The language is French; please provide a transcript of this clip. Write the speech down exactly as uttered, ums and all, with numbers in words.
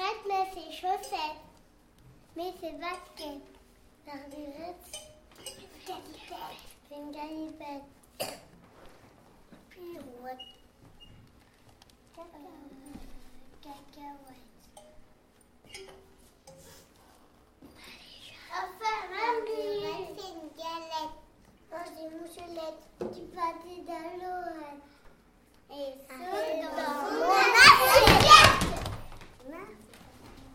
L'ardirette met ses chaussettes, met ses baskets. L'ardirette, c'est une galipette. Pirouette. Cacahuète. Cacahuète.